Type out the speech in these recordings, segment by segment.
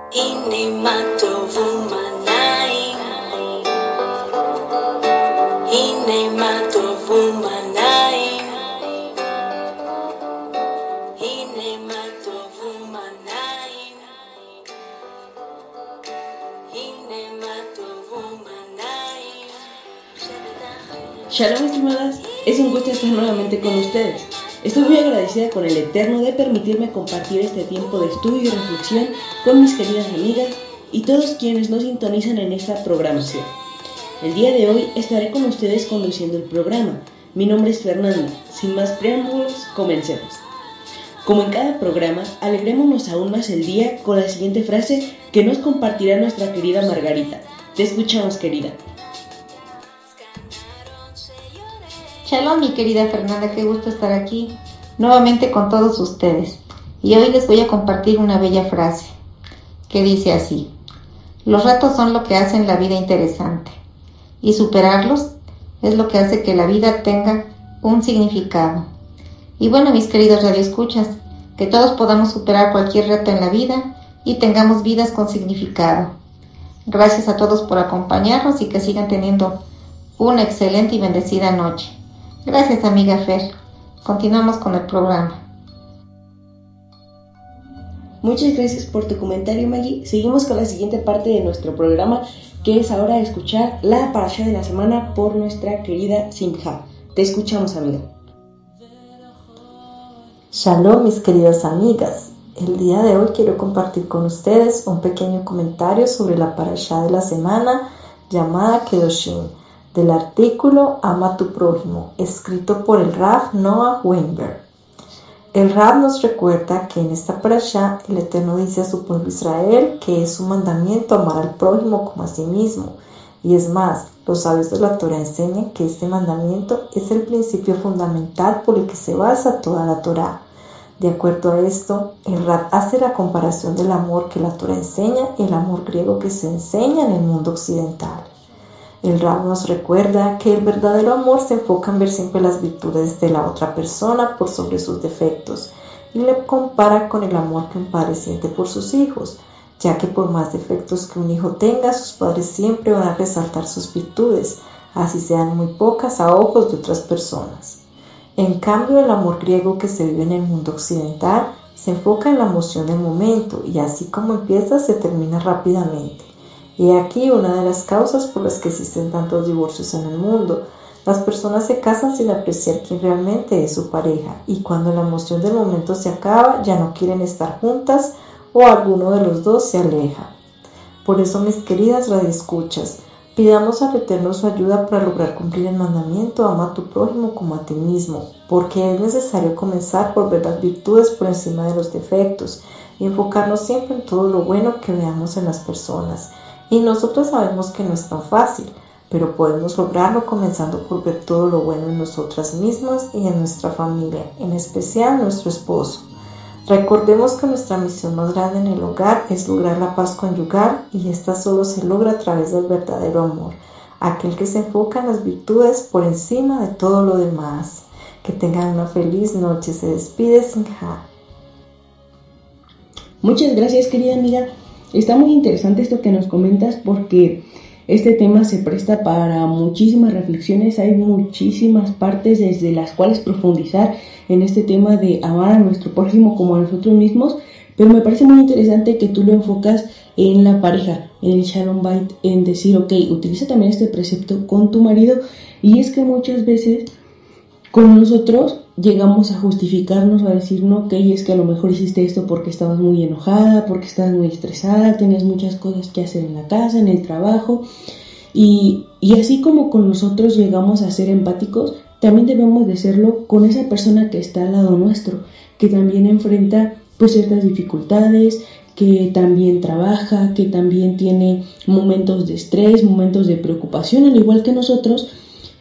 Shalom, estimadas, es un gusto estar nuevamente con ustedes. Estoy muy agradecida con el Eterno de permitirme compartir este tiempo de estudio y reflexión con mis queridas amigas y todos quienes nos sintonizan en esta programación. El día de hoy estaré con ustedes conduciendo el programa. Mi nombre es Fernanda. Sin más preámbulos, comencemos. Como en cada programa, alegrémonos aún más el día con la siguiente frase que nos compartirá nuestra querida Margarita. Te escuchamos, querida. Shalom, mi querida Fernanda, qué gusto estar aquí nuevamente con todos ustedes. Y hoy les voy a compartir una bella frase que dice así: los retos son lo que hacen la vida interesante y superarlos es lo que hace que la vida tenga un significado. Y bueno, mis queridos radioescuchas, que todos podamos superar cualquier reto en la vida y tengamos vidas con significado. Gracias a todos por acompañarnos y que sigan teniendo una excelente y bendecida noche. Gracias, amiga Fer. Continuamos con el programa. Muchas gracias por tu comentario, Maggie. Seguimos con la siguiente parte de nuestro programa, que es ahora escuchar la parashá de la semana por nuestra querida Simha. Te escuchamos, amiga. Shalom, mis queridas amigas. El día de hoy quiero compartir con ustedes un pequeño comentario sobre la parashá de la semana llamada Kedoshim, del artículo Ama a tu prójimo, escrito por el Rav Noah Weinberg. El Rav nos recuerda que en esta parashá el Eterno dice a su pueblo Israel que es un mandamiento amar al prójimo como a sí mismo. Y es más, los sabios de la Torah enseñan que este mandamiento es el principio fundamental por el que se basa toda la Torah. De acuerdo a esto, el Rav hace la comparación del amor que la Torah enseña y el amor griego que se enseña en el mundo occidental. El Rav nos recuerda que el verdadero amor se enfoca en ver siempre las virtudes de la otra persona por sobre sus defectos y le compara con el amor que un padre siente por sus hijos, ya que por más defectos que un hijo tenga, sus padres siempre van a resaltar sus virtudes, así sean muy pocas a ojos de otras personas. En cambio, el amor griego que se vive en el mundo occidental se enfoca en la emoción del momento y así como empieza se termina rápidamente. Y aquí una de las causas por las que existen tantos divorcios en el mundo. Las personas se casan sin apreciar quién realmente es su pareja y cuando la emoción del momento se acaba ya no quieren estar juntas o alguno de los dos se aleja. Por eso, mis queridas radioescuchas, pidamos al Eterno su ayuda para lograr cumplir el mandamiento ama a tu prójimo como a ti mismo, porque es necesario comenzar por ver las virtudes por encima de los defectos y enfocarnos siempre en todo lo bueno que veamos en las personas. Y nosotros sabemos que no es tan fácil, pero podemos lograrlo comenzando por ver todo lo bueno en nosotras mismas y en nuestra familia, en especial nuestro esposo. Recordemos que nuestra misión más grande en el hogar es lograr la paz conyugal y esta solo se logra a través del verdadero amor, aquel que se enfoca en las virtudes por encima de todo lo demás. Que tengan una feliz noche. Se despide Simha. Muchas gracias, querida amiga. Está muy interesante esto que nos comentas porque este tema se presta para muchísimas reflexiones. Hay muchísimas partes desde las cuales profundizar en este tema de amar a nuestro prójimo como a nosotros mismos, pero me parece muy interesante que tú lo enfocas en la pareja, en el Shalom Bait, en decir, ok, utiliza también este precepto con tu marido. Y es que muchas veces con nosotros llegamos a justificarnos, a decir, no, ok, es que a lo mejor hiciste esto porque estabas muy enojada, porque estabas muy estresada, tenías muchas cosas que hacer en la casa, en el trabajo, y así como con nosotros llegamos a ser empáticos, también debemos de serlo con esa persona que está al lado nuestro, que también enfrenta pues ciertas dificultades, que también trabaja, que también tiene momentos de estrés, momentos de preocupación, al igual que nosotros,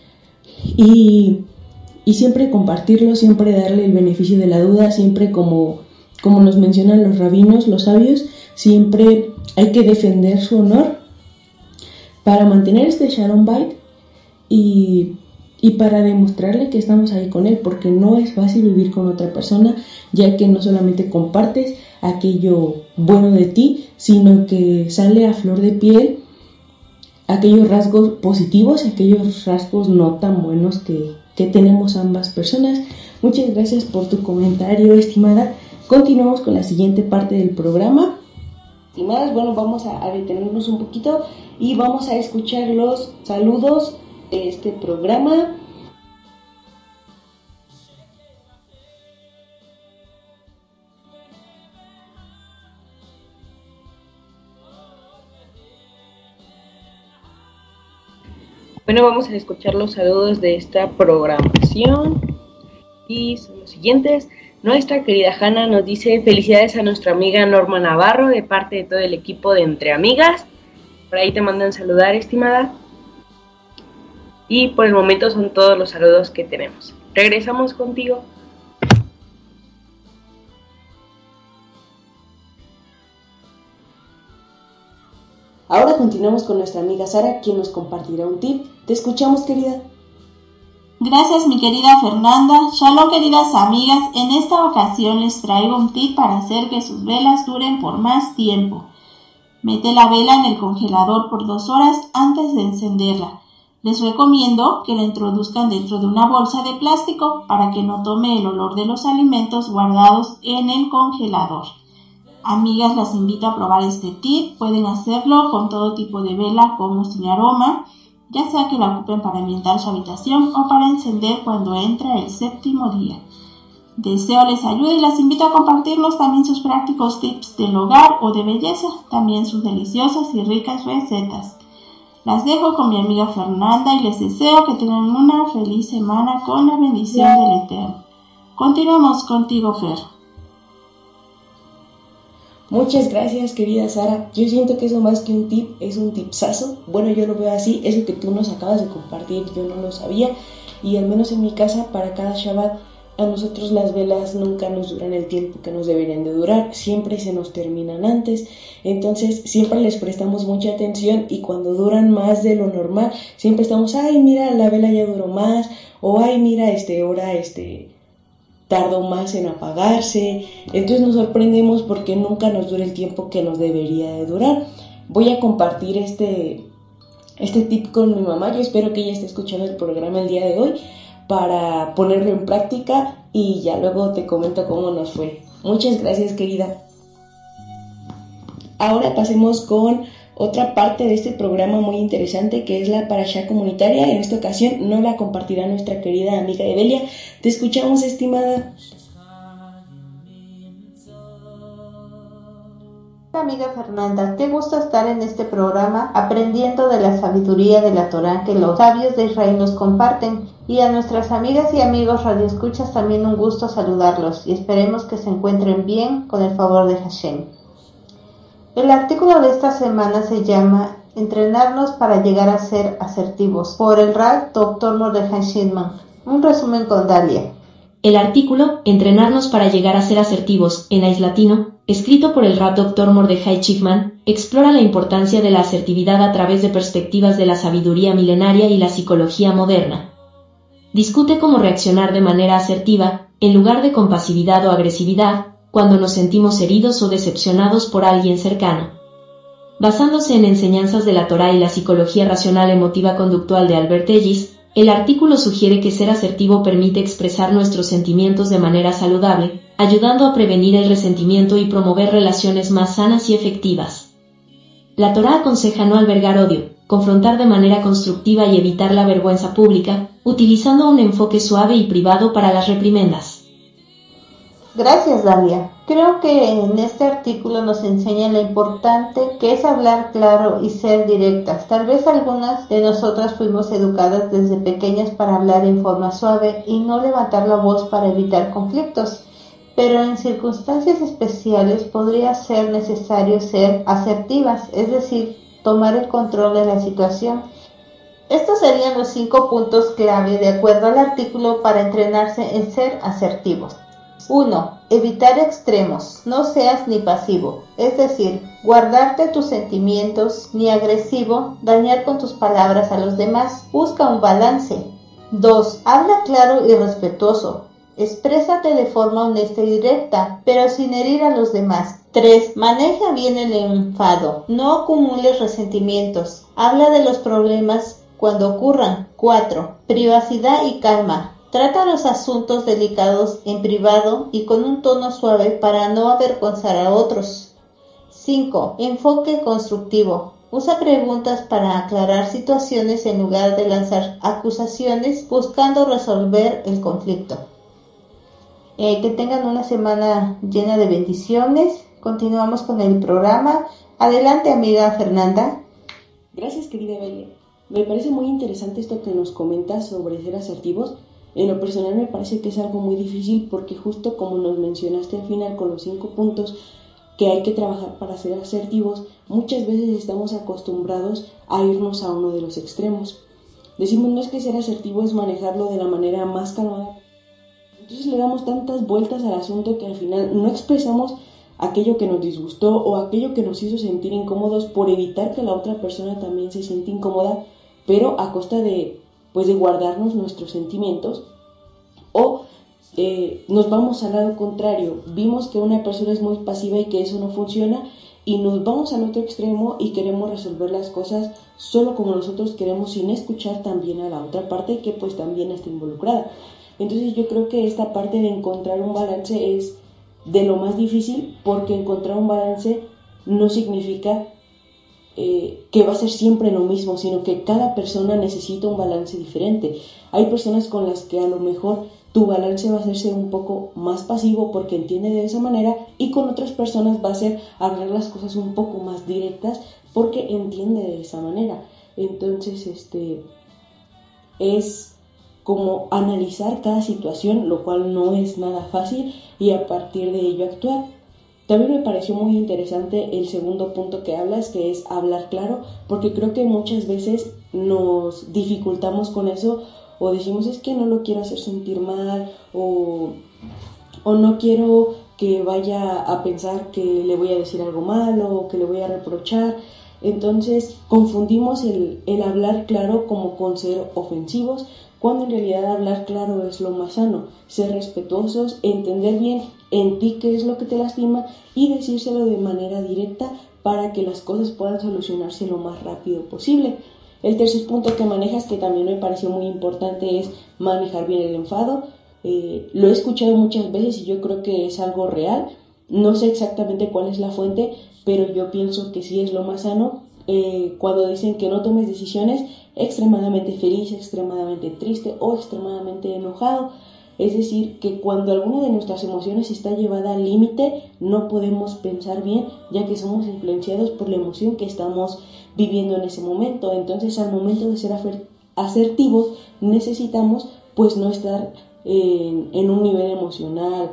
y siempre compartirlo, siempre darle el beneficio de la duda, siempre como nos mencionan los rabinos, los sabios, siempre hay que defender su honor para mantener este Shalom Bait y y para demostrarle que estamos ahí con él, porque no es fácil vivir con otra persona, ya que no solamente compartes aquello bueno de ti, sino que sale a flor de piel aquellos rasgos positivos y aquellos rasgos no tan buenos que tenemos ambas personas. Muchas gracias por tu comentario, estimada. Continuamos con la siguiente parte del programa. Estimadas, bueno, vamos a detenernos un poquito y vamos a escuchar los saludos de este programa. Bueno, vamos a escuchar los saludos de esta programación y son los siguientes. Nuestra querida Hanna nos dice: felicidades a nuestra amiga Norma Navarro de parte de todo el equipo de Entre Amigas. Por ahí te mandan saludar, estimada. Y por el momento son todos los saludos que tenemos. Regresamos contigo. Ahora continuamos con nuestra amiga Sara, quien nos compartirá un tip. Te escuchamos, querida. Gracias, mi querida Fernanda. Shalom, queridas amigas. En esta ocasión les traigo un tip para hacer que sus velas duren por más tiempo. Mete la vela en el congelador por 2 horas antes de encenderla. Les recomiendo que la introduzcan dentro de una bolsa de plástico para que no tome el olor de los alimentos guardados en el congelador. Amigas, las invito a probar este tip. Pueden hacerlo con todo tipo de vela con o sin aroma, ya sea que la ocupen para ambientar su habitación o para encender cuando entra el 7º día. Deseo les ayude y las invito a compartirnos también sus prácticos tips del hogar o de belleza, también sus deliciosas y ricas recetas. Las dejo con mi amiga Fernanda y les deseo que tengan una feliz semana con la bendición del Eterno. Continuamos contigo, Fer. Muchas gracias, querida Sara. Yo siento que eso más que un tip es un tipsazo. Bueno, yo lo veo así. Eso que tú nos acabas de compartir yo no lo sabía. Y al menos en mi casa, para cada Shabbat, a nosotros las velas nunca nos duran el tiempo que nos deberían de durar. Siempre se nos terminan antes. Entonces siempre les prestamos mucha atención y cuando duran más de lo normal, siempre estamos: ay, mira, la vela ya duró más. O ay, mira, ahora tardó más en apagarse. Entonces nos sorprendemos porque nunca nos dura el tiempo que nos debería de durar. Voy a compartir este tip con mi mamá. Yo espero que ella esté escuchando el programa el día de hoy para ponerlo en práctica y ya luego te comento cómo nos fue. Muchas gracias, querida. Ahora pasemos con otra parte de este programa muy interesante, que es la Parashá comunitaria. En esta ocasión no la compartirá nuestra querida amiga Evelia. Te escuchamos, estimada. Amiga Fernanda, qué gusto estar en este programa aprendiendo de la sabiduría de la Torá que los sabios de Israel nos comparten. Y a nuestras amigas y amigos radioescuchas también un gusto saludarlos y esperemos que se encuentren bien con el favor de Hashem. El artículo de esta semana se llama Entrenarnos para llegar a ser asertivos, por el Rav Dr. Mordechai Shindman. Un resumen con Dalia. El artículo Entrenarnos para llegar a ser asertivos, en latino, escrito por el Rav Dr. Mordechai Shindman, explora la importancia de la asertividad a través de perspectivas de la sabiduría milenaria y la psicología moderna. Discute cómo reaccionar de manera asertiva, en lugar de con pasividad o agresividad, cuando nos sentimos heridos o decepcionados por alguien cercano. Basándose en enseñanzas de la Torá y la psicología racional emotiva conductual de Albert Ellis, el artículo sugiere que ser asertivo permite expresar nuestros sentimientos de manera saludable, ayudando a prevenir el resentimiento y promover relaciones más sanas y efectivas. La Torá aconseja no albergar odio, confrontar de manera constructiva y evitar la vergüenza pública, utilizando un enfoque suave y privado para las reprimendas. Gracias, Dalia. Creo que en este artículo nos enseña lo importante que es hablar claro y ser directas. Tal vez algunas de nosotras fuimos educadas desde pequeñas para hablar en forma suave y no levantar la voz para evitar conflictos, pero en circunstancias especiales podría ser necesario ser asertivas, es decir, tomar el control de la situación. Estos serían los 5 puntos clave de acuerdo al artículo para entrenarse en ser asertivos. 1. Evitar extremos. No seas ni pasivo, es decir, guardarte tus sentimientos, ni agresivo, dañar con tus palabras a los demás. Busca un balance. 2. Habla claro y respetuoso. Exprésate de forma honesta y directa, pero sin herir a los demás. 3. Maneja bien el enfado. No acumules resentimientos. Habla de los problemas cuando ocurran. 4. Privacidad y calma. Trata los asuntos delicados en privado y con un tono suave para no avergonzar a otros. 5. Enfoque constructivo. Usa preguntas para aclarar situaciones en lugar de lanzar acusaciones buscando resolver el conflicto. Que tengan una semana llena de bendiciones. Continuamos con el programa. Adelante, amiga Fernanda. Gracias, querida Belia. Me parece muy interesante esto que nos comentas sobre ser asertivos. En lo personal me parece que es algo muy difícil porque justo como nos mencionaste al final con los 5 puntos que hay que trabajar para ser asertivos, muchas veces estamos acostumbrados a irnos a uno de los extremos. Decimos, no es que ser asertivo es manejarlo de la manera más calmada. Entonces le damos tantas vueltas al asunto que al final no expresamos aquello que nos disgustó o aquello que nos hizo sentir incómodos por evitar que la otra persona también se sienta incómoda, pero a costa de guardarnos nuestros sentimientos. O nos vamos al lado contrario, vimos que una persona es muy pasiva y que eso no funciona y nos vamos al otro extremo y queremos resolver las cosas solo como nosotros queremos sin escuchar también a la otra parte que pues también está involucrada. Entonces yo creo que esta parte de encontrar un balance es de lo más difícil porque encontrar un balance no significa que va a ser siempre lo mismo, sino que cada persona necesita un balance diferente. Hay personas con las que a lo mejor tu balance va a hacerse un poco más pasivo porque entiende de esa manera y con otras personas va a ser hablar las cosas un poco más directas porque entiende de esa manera. Entonces, es como analizar cada situación, lo cual no es nada fácil y a partir de ello actuar. También me pareció muy interesante el segundo punto que hablas, que es hablar claro, porque creo que muchas veces nos dificultamos con eso o decimos es que no lo quiero hacer sentir mal o no quiero que vaya a pensar que le voy a decir algo malo o que le voy a reprochar. Entonces confundimos el hablar claro como con ser ofensivos, cuando en realidad hablar claro es lo más sano, ser respetuosos, entender bien en ti qué es lo que te lastima y decírselo de manera directa para que las cosas puedan solucionarse lo más rápido posible. El tercer punto que manejas, que también me pareció muy importante, es manejar bien el enfado. Lo he escuchado muchas veces y yo creo que es algo real. No sé exactamente cuál es la fuente, pero yo pienso que sí es lo más sano. Cuando dicen que no tomes decisiones extremadamente feliz, extremadamente triste o extremadamente enojado. Es decir, que cuando alguna de nuestras emociones está llevada al límite, no podemos pensar bien, ya que somos influenciados por la emoción que estamos viviendo en ese momento. Entonces, al momento de ser asertivos, necesitamos pues no estar en un nivel emocional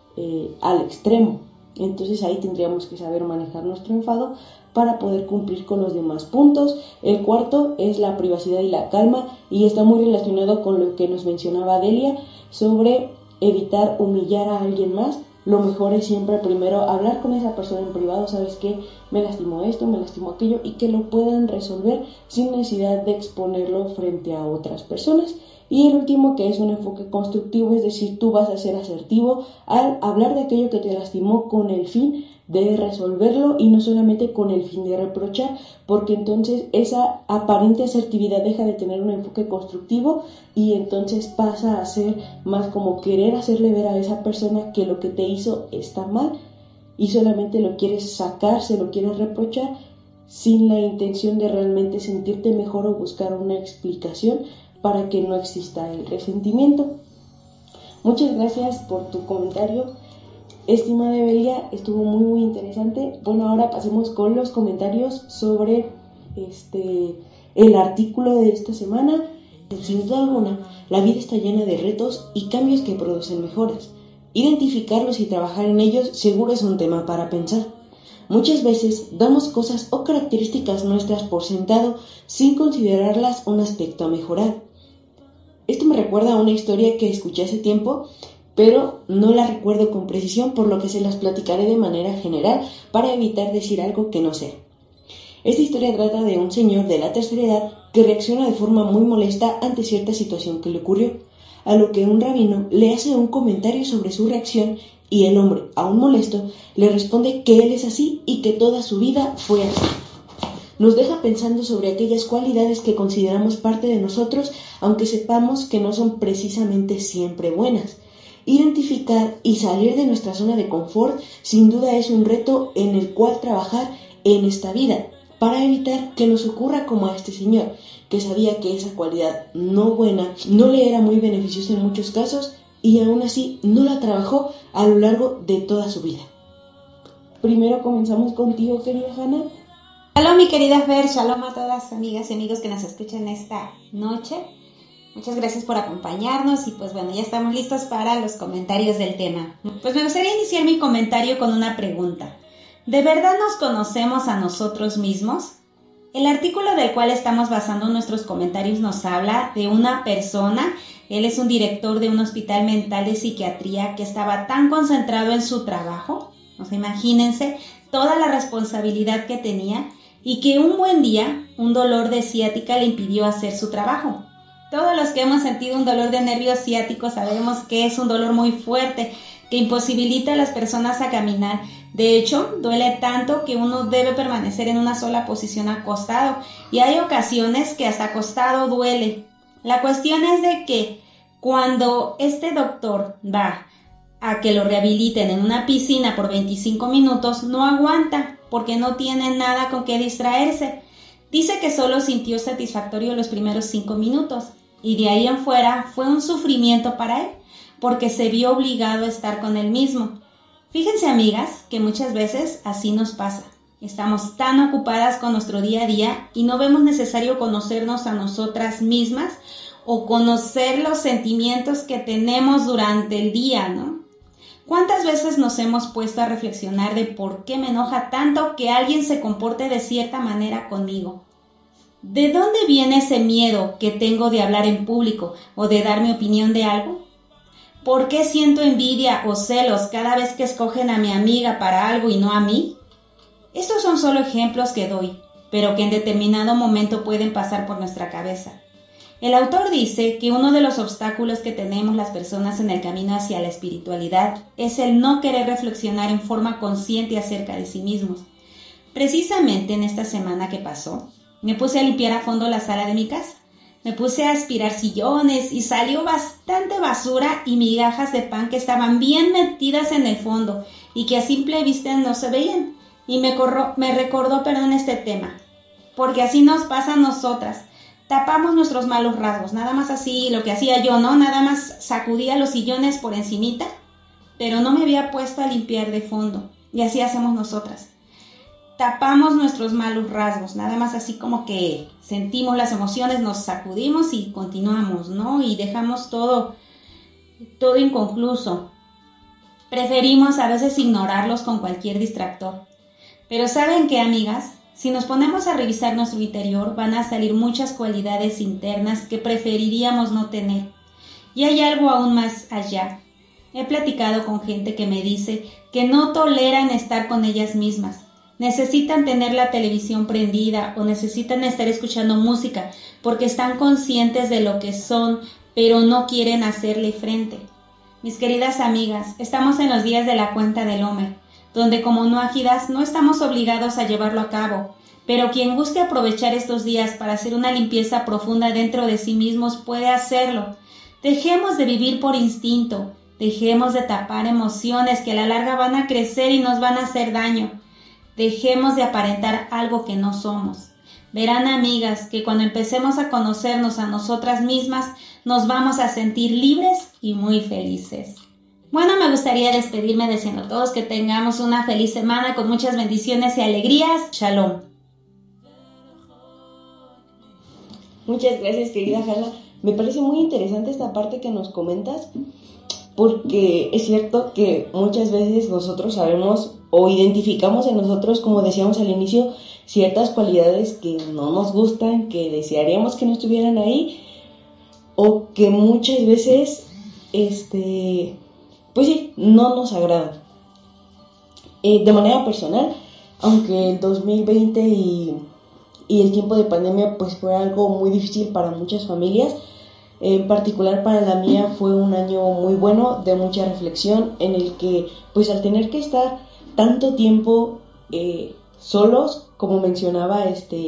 al extremo. Entonces ahí tendríamos que saber manejar nuestro enfado para poder cumplir con los demás puntos. El cuarto es la privacidad y la calma y está muy relacionado con lo que nos mencionaba Delia sobre evitar humillar a alguien más. Lo mejor es siempre primero hablar con esa persona en privado, sabes que me lastimó esto, me lastimó aquello y que lo puedan resolver sin necesidad de exponerlo frente a otras personas. Y el último, que es un enfoque constructivo, es decir, tú vas a ser asertivo al hablar de aquello que te lastimó con el fin de resolverlo y no solamente con el fin de reprochar, porque entonces esa aparente asertividad deja de tener un enfoque constructivo y entonces pasa a ser más como querer hacerle ver a esa persona que lo que te hizo está mal y solamente lo quieres sacar, se lo quieres reprochar sin la intención de realmente sentirte mejor o buscar una explicación para que no exista el resentimiento. Muchas gracias por tu comentario, estimada Belia, estuvo muy interesante. Bueno, ahora pasemos con los comentarios sobre el artículo de esta semana. Sin duda alguna, la vida está llena de retos y cambios que producen mejoras. Identificarlos y trabajar en ellos seguro es un tema para pensar. Muchas veces damos cosas o características nuestras por sentado sin considerarlas un aspecto a mejorar. Esto me recuerda a una historia que escuché hace tiempo, pero no la recuerdo con precisión, por lo que se las platicaré de manera general para evitar decir algo que no sé. Esta historia trata de un señor de la tercera edad que reacciona de forma muy molesta ante cierta situación que le ocurrió, a lo que un rabino le hace un comentario sobre su reacción y el hombre, aún molesto, le responde que él es así y que toda su vida fue así. Nos deja pensando sobre aquellas cualidades que consideramos parte de nosotros, aunque sepamos que no son precisamente siempre buenas. Identificar y salir de nuestra zona de confort sin duda es un reto en el cual trabajar en esta vida, para evitar que nos ocurra como a este señor, que sabía que esa cualidad no buena no le era muy beneficiosa en muchos casos y aún así no la trabajó a lo largo de toda su vida. Primero comenzamos contigo, querida Hanna. Shalom, mi querida Fer, shalom a todas las amigas y amigos que nos escuchan esta noche. Muchas gracias por acompañarnos y pues bueno, ya estamos listos para los comentarios del tema. Pues me gustaría iniciar mi comentario con una pregunta. ¿De verdad nos conocemos a nosotros mismos? El artículo del cual estamos basando nuestros comentarios nos habla de una persona. Él es un director de un hospital mental de psiquiatría que estaba tan concentrado en su trabajo, o sea, imagínense toda la responsabilidad que tenía, y que un buen día un dolor de ciática le impidió hacer su trabajo. Todos los que hemos sentido un dolor de nervio ciático sabemos que es un dolor muy fuerte que imposibilita a las personas a caminar. De hecho, duele tanto que uno debe permanecer en una sola posición acostado, y hay ocasiones que hasta acostado duele. La cuestión es de que cuando este doctor va a que lo rehabiliten en una piscina por 25 minutos, no aguanta porque no tiene nada con qué distraerse. Dice que solo sintió satisfactorio los primeros 5 minutos y de ahí en fuera fue un sufrimiento para él porque se vio obligado a estar con él mismo. Fíjense, amigas, que muchas veces así nos pasa. Estamos tan ocupadas con nuestro día a día y no vemos necesario conocernos a nosotras mismas o conocer los sentimientos que tenemos durante el día, ¿no? ¿Cuántas veces nos hemos puesto a reflexionar de por qué me enoja tanto que alguien se comporte de cierta manera conmigo? ¿De dónde viene ese miedo que tengo de hablar en público o de dar mi opinión de algo? ¿Por qué siento envidia o celos cada vez que escogen a mi amiga para algo y no a mí? Estos son solo ejemplos que doy, pero que en determinado momento pueden pasar por nuestra cabeza. El autor dice que uno de los obstáculos que tenemos las personas en el camino hacia la espiritualidad es el no querer reflexionar en forma consciente acerca de sí mismos. Precisamente en esta semana que pasó, me puse a limpiar a fondo la sala de mi casa. Me puse a aspirar sillones y salió bastante basura y migajas de pan que estaban bien metidas en el fondo y que a simple vista no se veían. Y me recordó este tema, porque así nos pasa a nosotras. Tapamos nuestros malos rasgos, nada más así, lo que hacía yo, ¿no? Nada más sacudía los sillones por encimita, pero no me había puesto a limpiar de fondo. Y así hacemos nosotras. Tapamos nuestros malos rasgos, nada más así como que sentimos las emociones, nos sacudimos y continuamos, ¿no? Y dejamos todo inconcluso. Preferimos a veces ignorarlos con cualquier distractor. Pero ¿saben qué, amigas? Si nos ponemos a revisar nuestro interior, van a salir muchas cualidades internas que preferiríamos no tener. Y hay algo aún más allá. He platicado con gente que me dice que no toleran estar con ellas mismas. Necesitan tener la televisión prendida o necesitan estar escuchando música porque están conscientes de lo que son, pero no quieren hacerle frente. Mis queridas amigas, estamos en los días de la cuenta del Omer, donde como nuágidas no estamos obligados a llevarlo a cabo, pero quien guste aprovechar estos días para hacer una limpieza profunda dentro de sí mismos puede hacerlo. Dejemos de vivir por instinto, dejemos de tapar emociones que a la larga van a crecer y nos van a hacer daño. Dejemos de aparentar algo que no somos. Verán, amigas, que cuando empecemos a conocernos a nosotras mismas, nos vamos a sentir libres y muy felices. Bueno, me gustaría despedirme deseando a todos que tengamos una feliz semana con muchas bendiciones y alegrías. Shalom. Muchas gracias, querida Hanna. Me parece muy interesante esta parte que nos comentas, porque es cierto que muchas veces nosotros sabemos o identificamos en nosotros, como decíamos al inicio, ciertas cualidades que no nos gustan, que desearíamos que no estuvieran ahí, o que muchas veces, pues sí, no nos agradan. De manera personal, aunque el 2020 y y el tiempo de pandemia pues fue algo muy difícil para muchas familias. En particular para la mía fue un año muy bueno, de mucha reflexión, en el que pues al tener que estar tanto tiempo solos, como mencionaba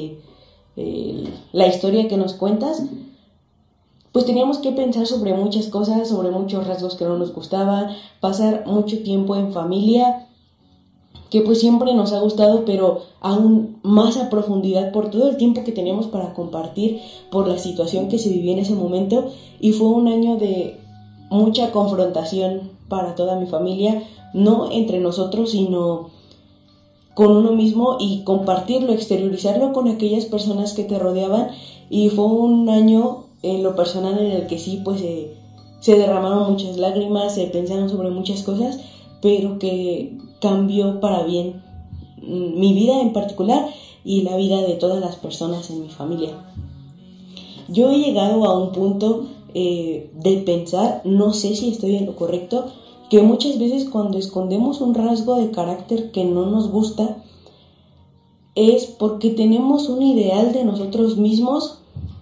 la historia que nos cuentas, pues teníamos que pensar sobre muchas cosas, sobre muchos rasgos que no nos gustaban, pasar mucho tiempo en familia, que pues siempre nos ha gustado, pero aún más a profundidad por todo el tiempo que teníamos para compartir, por la situación que se vivía en ese momento, y fue un año de mucha confrontación para toda mi familia, no entre nosotros, sino con uno mismo, y compartirlo, exteriorizarlo con aquellas personas que te rodeaban, y fue un año en lo personal en el que sí, pues se derramaron muchas lágrimas, se pensaron sobre muchas cosas, pero que cambió para bien mi vida en particular y la vida de todas las personas en mi familia. Yo he llegado a un punto de pensar, no sé si estoy en lo correcto, que muchas veces cuando escondemos un rasgo de carácter que no nos gusta es porque tenemos un ideal de nosotros mismos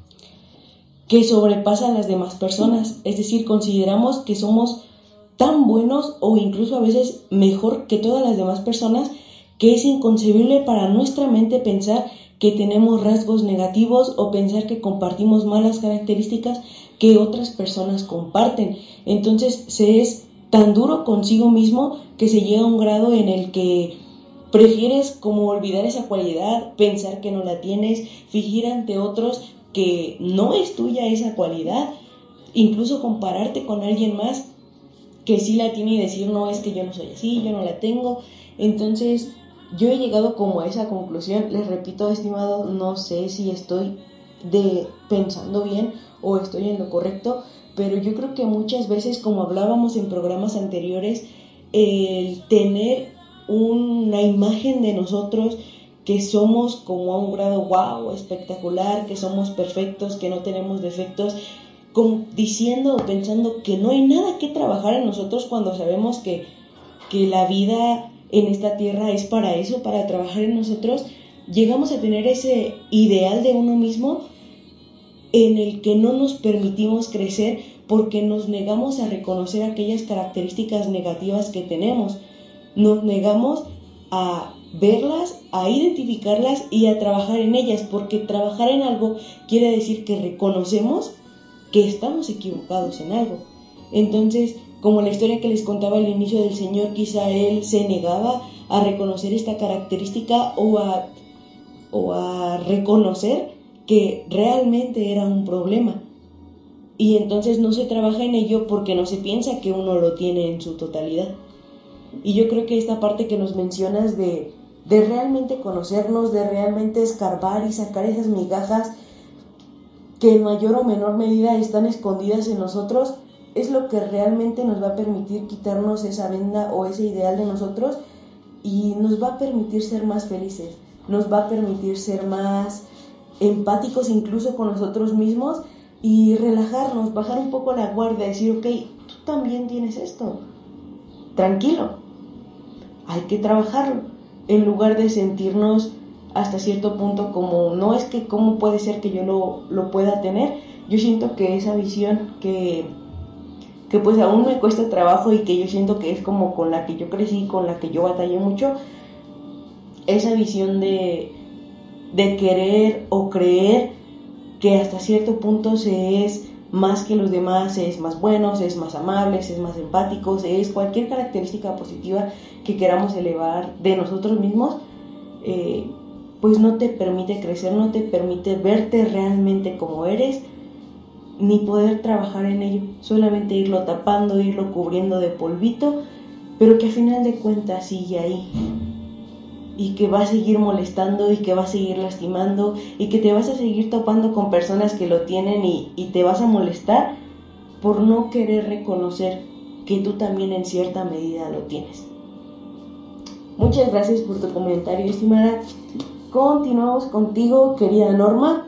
que sobrepasa a las demás personas, es decir, consideramos que somos tan buenos o incluso a veces mejor que todas las demás personas, que es inconcebible para nuestra mente pensar que tenemos rasgos negativos o pensar que compartimos malas características que otras personas comparten. Entonces se es tan duro consigo mismo que se llega a un grado en el que prefieres como olvidar esa cualidad, pensar que no la tienes, fingir ante otros que no es tuya esa cualidad, incluso compararte con alguien más que sí la tiene y decir, no, es que yo no soy así, yo no la tengo. Entonces yo he llegado como a esa conclusión. Les repito, estimado, no sé si estoy pensando bien o estoy en lo correcto, pero yo creo que muchas veces, como hablábamos en programas anteriores, el tener una imagen de nosotros que somos como a un grado wow, espectacular, que somos perfectos, que no tenemos defectos, como diciendo o pensando que no hay nada que trabajar en nosotros, cuando sabemos que la vida en esta tierra es para eso, para trabajar en nosotros, llegamos a tener ese ideal de uno mismo en el que no nos permitimos crecer porque nos negamos a reconocer aquellas características negativas que tenemos, nos negamos a verlas, a identificarlas y a trabajar en ellas, porque trabajar en algo quiere decir que reconocemos que estamos equivocados en algo. Entonces, como la historia que les contaba al inicio del Señor, quizá él se negaba a reconocer esta característica o a reconocer que realmente era un problema. Y entonces no se trabaja en ello porque no se piensa que uno lo tiene en su totalidad. Y yo creo que esta parte que nos mencionas de realmente conocernos, de realmente escarbar y sacar esas migajas que en mayor o menor medida están escondidas en nosotros, es lo que realmente nos va a permitir quitarnos esa venda o ese ideal de nosotros, y nos va a permitir ser más felices, nos va a permitir ser más empáticos incluso con nosotros mismos y relajarnos, bajar un poco la guardia, decir, ok, tú también tienes esto, tranquilo, hay que trabajarlo, en lugar de sentirnos hasta cierto punto como, no es que cómo puede ser que yo lo pueda tener. Yo siento que esa visión que pues aún me cuesta trabajo y que yo siento que es como con la que yo crecí, con la que yo batallé mucho, esa visión de querer o creer que hasta cierto punto se es más que los demás, se es más bueno, se es más amable, se es más empático, se es cualquier característica positiva que queramos elevar de nosotros mismos, pues no te permite crecer, no te permite verte realmente como eres, ni poder trabajar en ello, solamente irlo tapando, irlo cubriendo de polvito, pero que a final de cuentas sigue ahí, y que va a seguir molestando y que va a seguir lastimando y que te vas a seguir topando con personas que lo tienen y te vas a molestar por no querer reconocer que tú también en cierta medida lo tienes. Muchas gracias por tu comentario, estimada. Continuamos contigo, querida Norma.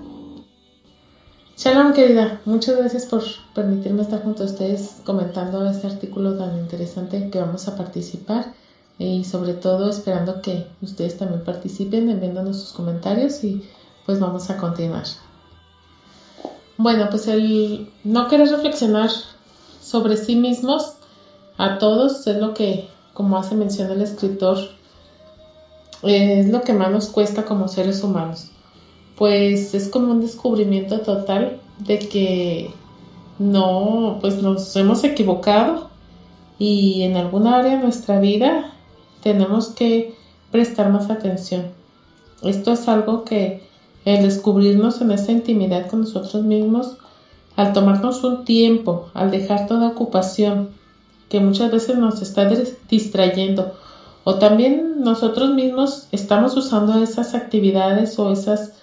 Shalom, querida, muchas gracias por permitirme estar junto a ustedes comentando este artículo tan interesante que vamos a participar, y sobre todo esperando que ustedes también participen enviándonos sus comentarios y pues vamos a continuar. Bueno, pues el no querer reflexionar sobre sí mismos a todos es lo que, como hace mención el escritor, es lo que más nos cuesta como seres humanos. Pues es como un descubrimiento total de que no, pues nos hemos equivocado y en alguna área de nuestra vida tenemos que prestar más atención. Esto es algo que el descubrirnos en esa intimidad con nosotros mismos, al tomarnos un tiempo, al dejar toda ocupación que muchas veces nos está distrayendo, o también nosotros mismos estamos usando esas actividades o esas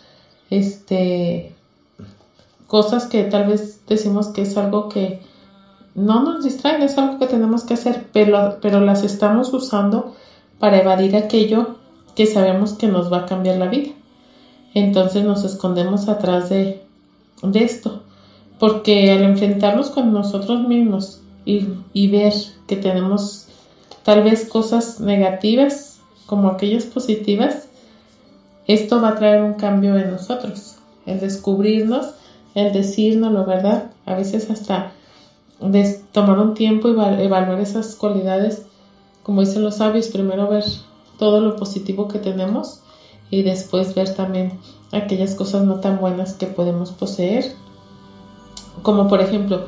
cosas que tal vez decimos que es algo que no nos distraen, es algo que tenemos que hacer, pero las estamos usando para evadir aquello que sabemos que nos va a cambiar la vida. Entonces nos escondemos atrás de esto, porque al enfrentarnos con nosotros mismos y ver que tenemos tal vez cosas negativas como aquellas positivas, esto va a traer un cambio en nosotros, el descubrirnos, el decírnoslo, ¿verdad? A veces hasta tomar un tiempo y evaluar esas cualidades, como dicen los sabios, primero ver todo lo positivo que tenemos y después ver también aquellas cosas no tan buenas que podemos poseer, como por ejemplo,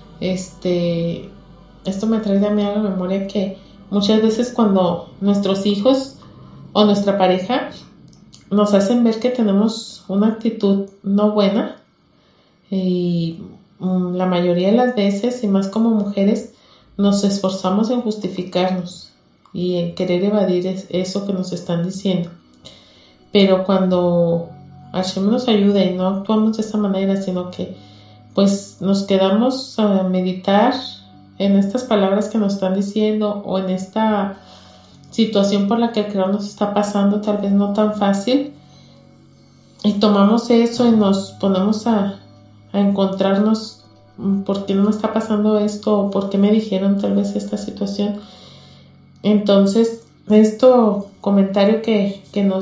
esto me trae a mí a la memoria que muchas veces cuando nuestros hijos o nuestra pareja nos hacen ver que tenemos una actitud no buena, y la mayoría de las veces, y más como mujeres, nos esforzamos en justificarnos y en querer evadir eso que nos están diciendo. Pero cuando Hashem nos ayuda y no actuamos de esa manera, sino que pues nos quedamos a meditar en estas palabras que nos están diciendo o en esta situación por la que el Creador nos está pasando, tal vez no tan fácil, y tomamos eso y nos ponemos a encontrarnos por qué no me está pasando esto o por qué me dijeron tal vez esta situación. Entonces, comentario que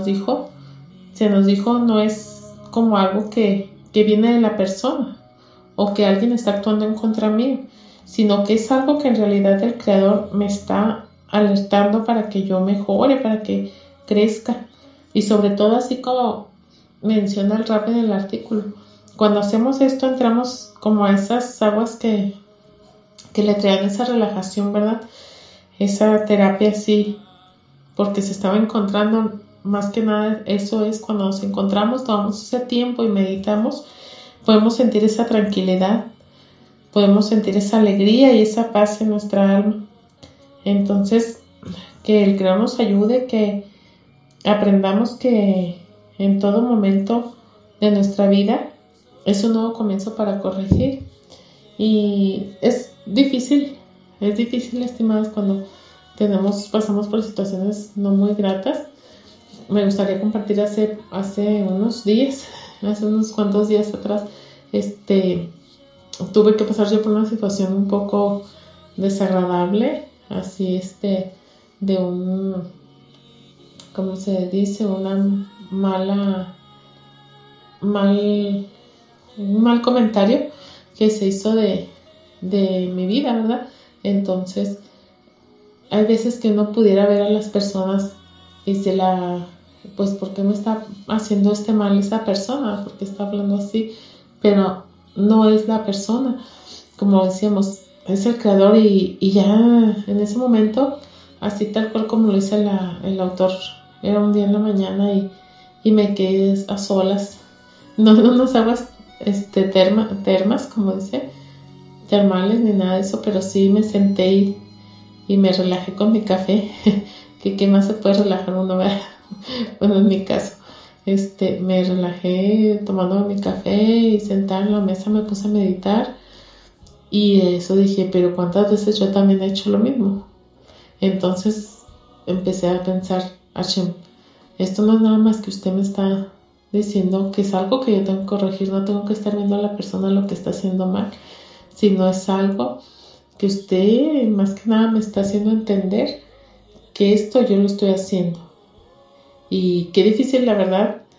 se nos dijo no es como algo que viene de la persona o que alguien está actuando en contra mío, sino que es algo que en realidad el Creador me está alertando para que yo mejore, para que crezca. Y sobre todo, así como menciona el Rab en el artículo, cuando hacemos esto entramos como a esas aguas que le traen esa relajación, ¿verdad? Esa terapia así, porque se estaba encontrando, más que nada eso es cuando nos encontramos, tomamos ese tiempo y meditamos, podemos sentir esa tranquilidad, podemos sentir esa alegría y esa paz en nuestra alma. Entonces, que el Creador nos ayude, que aprendamos que en todo momento de nuestra vida es un nuevo comienzo para corregir. Y es difícil, estimadas, cuando pasamos por situaciones no muy gratas. Me gustaría compartir hace unos cuantos días atrás, tuve que pasar yo por una situación un poco desagradable, así de ¿cómo se dice? Un mal comentario que se hizo de mi vida, ¿verdad? Entonces, hay veces que uno pudiera ver a las personas y pues, ¿por qué me está haciendo mal esa persona? ¿Por qué está hablando así? Pero no es la persona, como decíamos, es el Creador y ya en ese momento, así tal cual como lo dice el autor, era un día en la mañana y me quedé a solas, no en unas aguas termas, como dice, termales ni nada de eso, pero sí me senté y me relajé con mi café, que qué más se puede relajar uno, ¿verdad? Bueno, en mi caso, me relajé tomando mi café y sentada en la mesa me puse a meditar y eso dije, pero ¿cuántas veces yo también he hecho lo mismo? Entonces empecé a pensar, Hashem, esto no es nada más que usted me está diciendo que es algo que yo tengo que corregir, no tengo que estar viendo a la persona lo que está haciendo mal, sino es algo que usted más que nada me está haciendo entender que esto yo lo estoy haciendo. Y qué difícil, la verdad,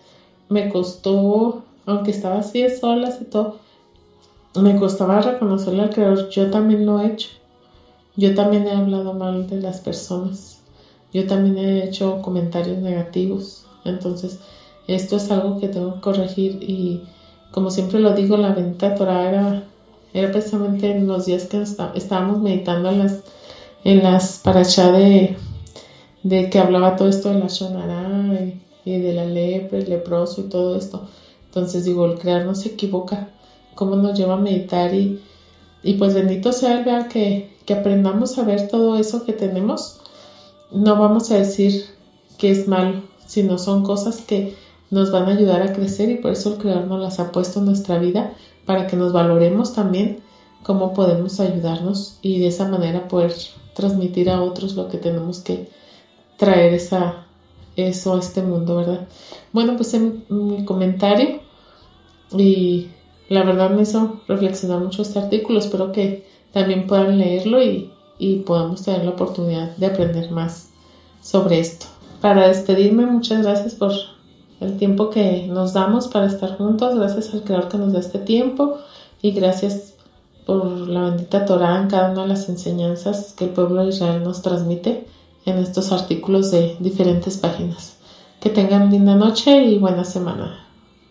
me costó, aunque estaba así de solas y todo, me costaba reconocerle al Creador. Yo también lo he hecho. Yo también he hablado mal de las personas. Yo también he hecho comentarios negativos. Entonces, esto es algo que tengo que corregir. Y como siempre lo digo, la bendita Torah era precisamente en los días que estábamos meditando en las parashá de que hablaba todo esto de la Shonara y de la lepra, el leproso y todo esto. Entonces digo, el Creador no se equivoca. ¿Cómo nos lleva a meditar? Y pues bendito sea el ver que aprendamos a ver todo eso que tenemos. No vamos a decir que es malo, sino son cosas que nos van a ayudar a crecer, y por eso el Creador nos las ha puesto en nuestra vida, para que nos valoremos también cómo podemos ayudarnos y de esa manera poder transmitir a otros lo que tenemos que traer eso a este mundo, ¿verdad? Bueno, pues en mi comentario, y la verdad me hizo reflexionar mucho este artículo. Espero que también puedan leerlo y podamos tener la oportunidad de aprender más sobre esto. Para despedirme, muchas gracias por el tiempo que nos damos para estar juntos. Gracias al Creador que nos da este tiempo, y gracias por la bendita Torah en cada una de las enseñanzas que el pueblo de Israel nos transmite en estos artículos de diferentes páginas. Que tengan linda noche y buena semana.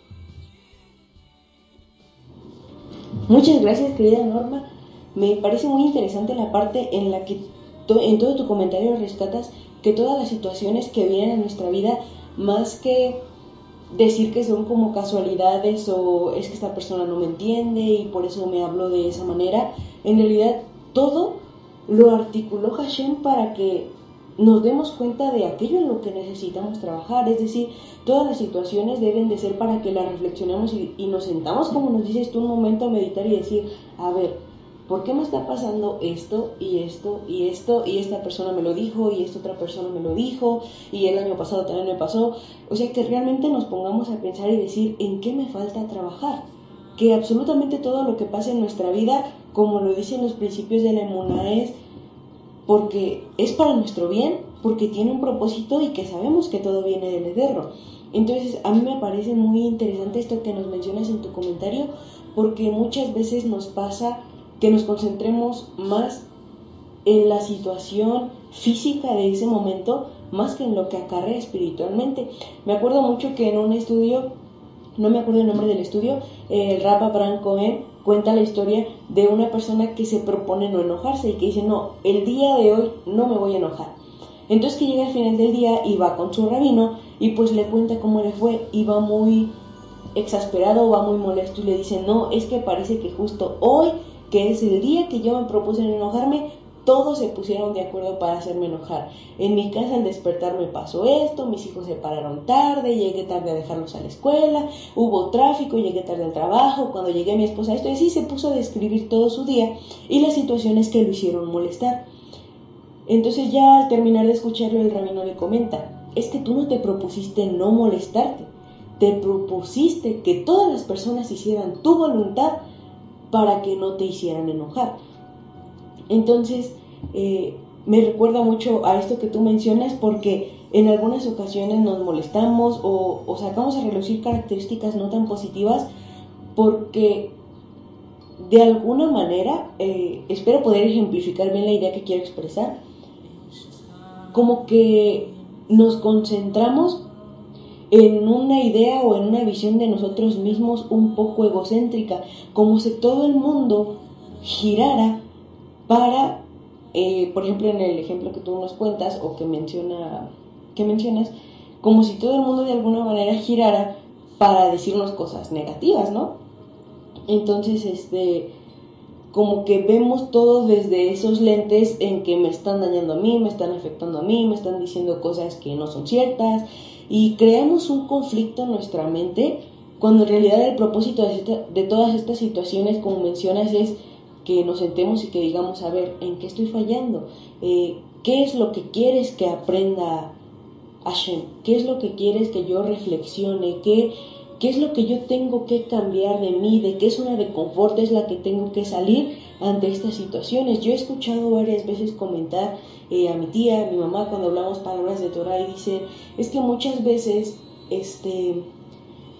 Muchas gracias, querida Norma. Me parece muy interesante la parte en la que en todo tu comentario rescatas que todas las situaciones que vienen a nuestra vida, más que decir que son como casualidades o es que esta persona no me entiende y por eso me habló de esa manera, en realidad todo lo articuló Hashem para que nos demos cuenta de aquello en lo que necesitamos trabajar. Es decir, todas las situaciones deben de ser para que las reflexionemos y nos sentamos, como nos dices tú, un momento a meditar y decir, a ver, ¿por qué me está pasando esto y esto y esto? Y esta persona me lo dijo y esta otra persona me lo dijo y el año pasado también me pasó. O sea, que realmente nos pongamos a pensar y decir, ¿en qué me falta trabajar? Que absolutamente todo lo que pasa en nuestra vida, como lo dicen los principios de la emuná, es porque es para nuestro bien, porque tiene un propósito y que sabemos que todo viene del Eterno. Entonces, a mí me parece muy interesante esto que nos mencionas en tu comentario, porque muchas veces nos pasa que nos concentremos más en la situación física de ese momento, más que en lo que acarrea espiritualmente. Me acuerdo mucho que en un estudio, no me acuerdo el nombre del estudio, el Rab Abraham Cohen cuenta la historia de una persona que se propone no enojarse y que dice, no, el día de hoy no me voy a enojar. Entonces que llega al final del día y va con su rabino y pues le cuenta cómo le fue y va muy exasperado, va muy molesto y le dice, no, es que parece que justo hoy, que es el día que yo me propuse no enojarme, todos se pusieron de acuerdo para hacerme enojar. En mi casa al despertar me pasó esto, mis hijos se pararon tarde, llegué tarde a dejarlos a la escuela, hubo tráfico, llegué tarde al trabajo, cuando llegué mi esposa esto, y así se puso a describir todo su día y las situaciones que lo hicieron molestar. Entonces ya al terminar de escucharlo el rabino le comenta, es que tú no te propusiste no molestarte, te propusiste que todas las personas hicieran tu voluntad para que no te hicieran enojar. Entonces, me recuerda mucho a esto que tú mencionas, porque en algunas ocasiones nos molestamos o sacamos a relucir características no tan positivas porque de alguna manera, espero poder ejemplificar bien la idea que quiero expresar, como que nos concentramos en una idea o en una visión de nosotros mismos un poco egocéntrica, como si todo el mundo girara para, por ejemplo, en el ejemplo que tú nos cuentas o que mencionas, como si todo el mundo de alguna manera girara para decirnos cosas negativas, ¿no? Entonces, como que vemos todo desde esos lentes en que me están dañando a mí, me están afectando a mí, me están diciendo cosas que no son ciertas, y creamos un conflicto en nuestra mente, cuando en realidad el propósito de todas estas situaciones, como mencionas, es que nos sentemos y que digamos, a ver, ¿en qué estoy fallando? ¿Qué es lo que quieres que aprenda Hashem? ¿Qué es lo que quieres que yo reflexione? ¿Qué es lo que yo tengo que cambiar de mí? ¿De qué zona de confort es la que tengo que salir ante estas situaciones? Yo he escuchado varias veces comentar a mi tía, a mi mamá, cuando hablamos palabras de Torah, y dice, es que muchas veces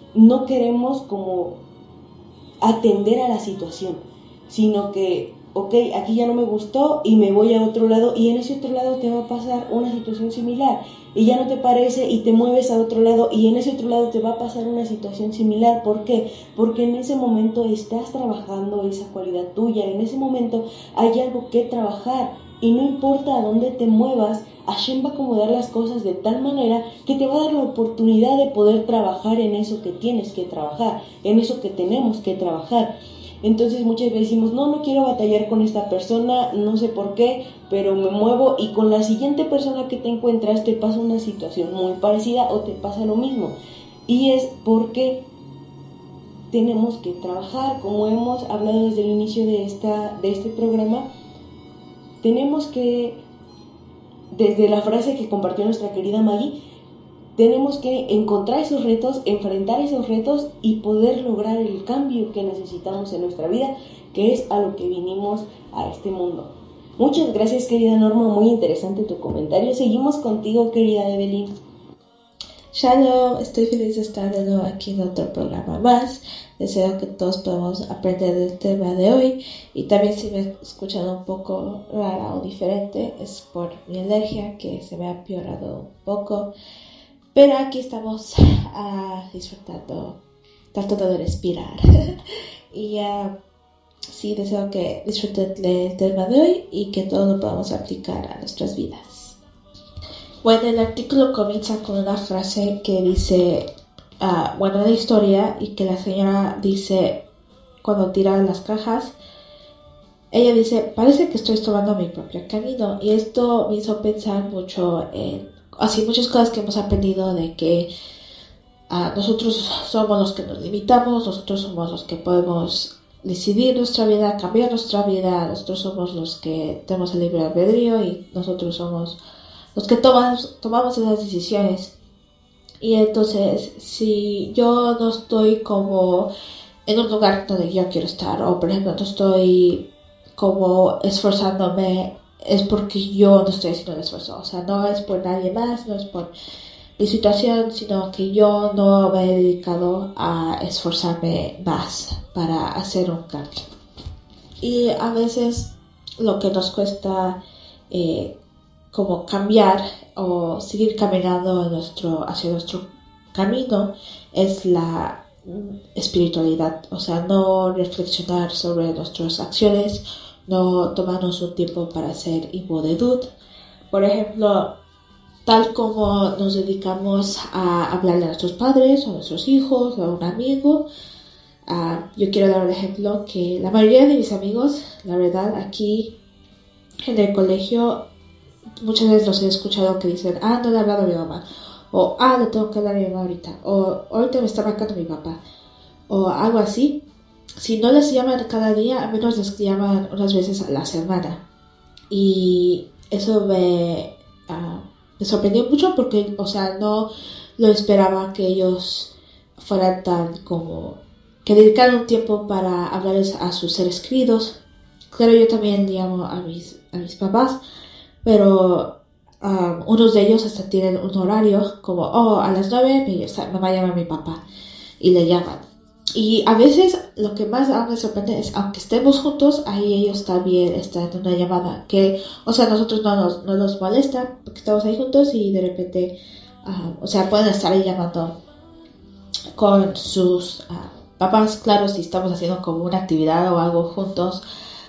no queremos como atender a la situación, sino que, ok, aquí ya no me gustó y me voy a otro lado, y en ese otro lado te va a pasar una situación similar, y ya no te parece y te mueves a otro lado, y en ese otro lado te va a pasar una situación similar. ¿Por qué? Porque en ese momento estás trabajando esa cualidad tuya, en ese momento hay algo que trabajar, y no importa a dónde te muevas, Hashem va a acomodar las cosas de tal manera que te va a dar la oportunidad de poder trabajar en eso que tienes que trabajar, en eso que tenemos que trabajar. Entonces muchas veces decimos, no quiero batallar con esta persona, no sé por qué, pero me muevo, y con la siguiente persona que te encuentras te pasa una situación muy parecida o te pasa lo mismo. Y es porque tenemos que trabajar, como hemos hablado desde el inicio de este programa, tenemos que, desde la frase que compartió nuestra querida Maggie, tenemos que encontrar esos retos, enfrentar esos retos y poder lograr el cambio que necesitamos en nuestra vida, que es a lo que vinimos a este mundo. Muchas gracias, querida Norma, muy interesante tu comentario. Seguimos contigo, querida Evelyn. Shalom, estoy feliz de estar de nuevo aquí en otro programa más. Deseo que todos podamos aprender del tema de hoy, y también si me escuchan un poco rara o diferente es por mi alergia, que se me ha empeorado un poco. Pero aquí estamos disfrutando, tratando de respirar. Y sí, deseo que disfruten el tema de hoy y que todo lo podamos aplicar a nuestras vidas. Bueno, el artículo comienza con una frase que dice, una historia, y que la señora dice cuando tira las cajas, ella dice, parece que estoy tomando mi propio camino. Y esto me hizo pensar mucho en así muchas cosas que hemos aprendido, de que nosotros somos los que nos limitamos, nosotros somos los que podemos decidir nuestra vida, cambiar nuestra vida, nosotros somos los que tenemos el libre albedrío, y nosotros somos los que tomamos esas decisiones. Y entonces, si yo no estoy como en un lugar donde yo quiero estar, o por ejemplo no estoy como esforzándome, es porque yo no estoy haciendo el esfuerzo. O sea, no es por nadie más, no es por mi situación, sino que yo no me he dedicado a esforzarme más para hacer un cambio. Y a veces lo que nos cuesta como cambiar o seguir caminando hacia nuestro camino es la espiritualidad. O sea, no reflexionar sobre nuestras acciones, no tomarnos un tiempo para hacer ibodedut. Por ejemplo, tal como nos dedicamos a hablarle a nuestros padres o a nuestros hijos o a un amigo, yo quiero dar un ejemplo que la mayoría de mis amigos, la verdad, aquí en el colegio, muchas veces los he escuchado que dicen, no le he hablado a mi mamá, o le tengo que hablar a mi mamá ahorita, o ahorita me está marcando mi papá, o algo así. Si no les llaman cada día, al menos les llaman unas veces a la semana. Y eso me sorprendió mucho, porque, o sea, no lo esperaba que ellos fueran tan como que dedicaran un tiempo para hablarles a sus seres queridos. Claro, yo también llamo a mis papás, pero unos de ellos hasta tienen un horario como, a las 9 me va a llamar mi papá, y le llaman. Y a veces lo que más me sorprende es, aunque estemos juntos, ahí ellos también están en una llamada, que, o sea, nosotros no nos molesta porque estamos ahí juntos, y de repente, o sea, pueden estar ahí llamando con sus papás. Claro, si estamos haciendo como una actividad o algo juntos,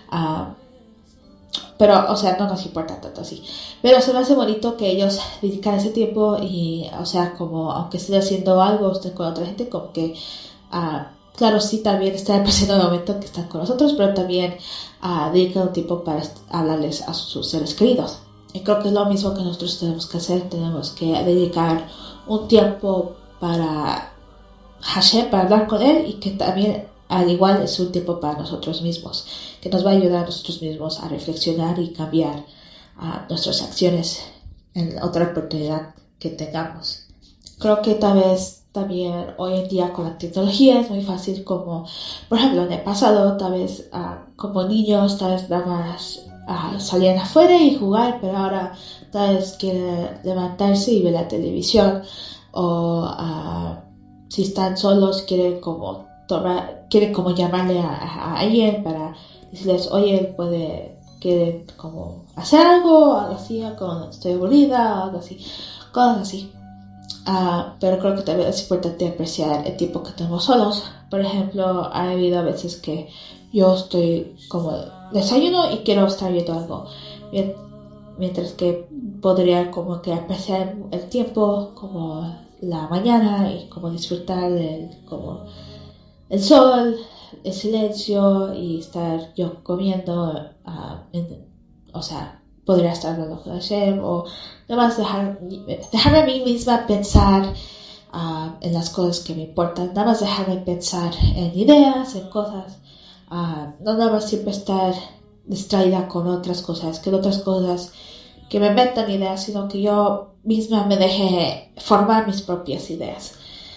pero, o sea, no nos importa tanto así. Pero se me hace bonito que ellos dedican ese tiempo, y, o sea, como aunque estén haciendo algo, estén con otra gente, como que claro, sí, también está apreciando el momento que están con nosotros, pero también dedican un tiempo para hablarles a sus seres queridos. Y creo que es lo mismo que nosotros tenemos que hacer. Tenemos que dedicar un tiempo para Hashem, para hablar con él, y que también al igual es un tiempo para nosotros mismos, que nos va a ayudar a nosotros mismos a reflexionar y cambiar nuestras acciones en otra oportunidad que tengamos. Creo que tal vez también hoy en día con la tecnología es muy fácil, como por ejemplo en el pasado tal vez como niños tal vez nada más salían afuera y jugar, pero ahora tal vez quieren levantarse y ver la televisión, o si están solos, quieren como llamarle a alguien para decirles, oye, quiere como hacer algo así, como estoy aburrida, algo así, cosas así. Pero creo que también es importante apreciar el tiempo que tenemos solos. Por ejemplo, ha habido veces que yo estoy como desayuno y quiero estar viendo algo, mientras que podría como que apreciar el tiempo como la mañana y como disfrutar como el sol, el silencio y estar yo comiendo, o sea, podría estar hablando con Hashem o nada más dejarme a mí misma pensar en las cosas que me importan, nada más dejarme pensar en ideas, en cosas, no nada más siempre estar distraída con otras cosas que me metan ideas, sino que yo misma me deje formar mis propias ideas.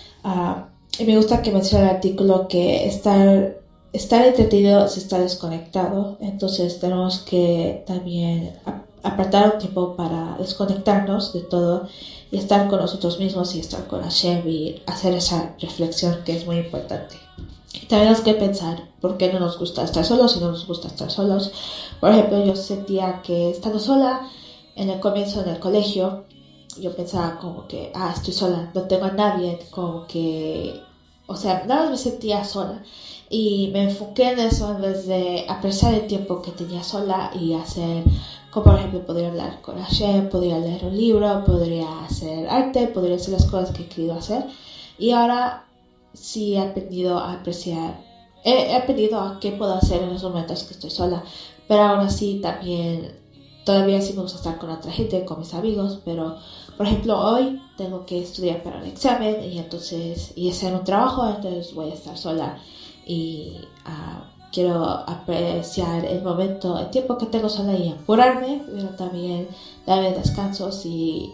Y me gusta que menciona el artículo que estar entretenido es estar desconectado, entonces tenemos que también apartar un tiempo para desconectarnos de todo y estar con nosotros mismos y estar con Hashem y hacer esa reflexión que es muy importante. Y tenemos que pensar por qué no nos gusta estar solos y no nos gusta estar solos. Por ejemplo, yo sentía que estando sola en el comienzo en el colegio, yo pensaba como que, estoy sola, no tengo a nadie, como que, o sea, nada más me sentía sola. Y me enfoqué en eso en vez de apreciar el tiempo que tenía sola y hacer, como por ejemplo, podría hablar con Hashem, podría leer un libro, podría hacer arte, podría hacer las cosas que he querido hacer. Y ahora sí he aprendido a apreciar, he aprendido a qué puedo hacer en los momentos que estoy sola. Pero aún así también, todavía sí me gusta estar con otra gente, con mis amigos, pero por ejemplo hoy tengo que estudiar para un examen y hacer un trabajo, entonces voy a estar sola y quiero apreciar el tiempo que tengo sola y apurarme, pero también darme descansos y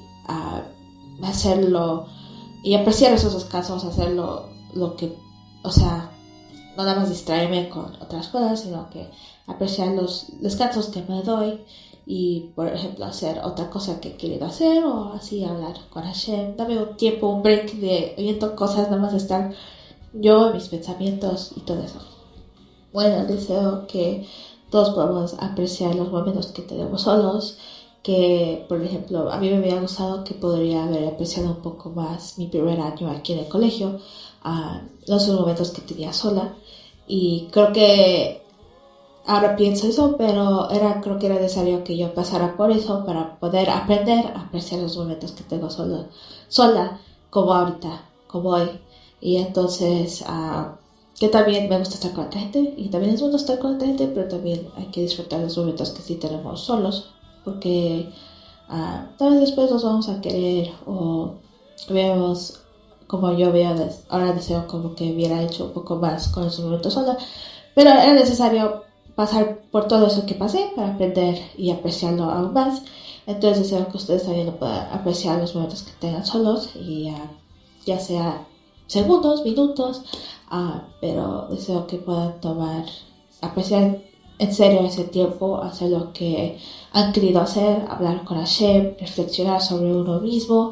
hacerlo y apreciar esos descansos, hacerlo lo que, o sea, no nada más distraerme con otras cosas, sino que apreciar los descansos que me doy y, por ejemplo, hacer otra cosa que he querido hacer o así hablar con Hashem, dame un tiempo, un break de oyendo cosas, nada más estar yo, mis pensamientos y todo eso. Bueno, deseo que todos podamos apreciar los momentos que tenemos solos, que por ejemplo a mí me había gustado que podría haber apreciado un poco más mi primer año aquí en el colegio, los momentos que tenía sola, y creo que ahora pienso eso, pero creo que era necesario que yo pasara por eso para poder aprender a apreciar los momentos que tengo sola, como ahorita, como hoy. Y entonces, que también me gusta estar con otra gente, y también es bueno estar con otra gente, pero también hay que disfrutar los momentos que sí tenemos solos, porque tal vez después nos vamos a querer o vemos como yo veo, ahora deseo como que hubiera hecho un poco más con esos momentos sola, pero era necesario pasar por todo eso que pasé para aprender y apreciarlo aún más. Entonces deseo que ustedes también lo puedan apreciar los momentos que tengan solos y ya sea segundos, minutos, pero deseo que puedan apreciar en serio ese tiempo, hacer lo que han querido hacer, hablar con Hashem, reflexionar sobre uno mismo,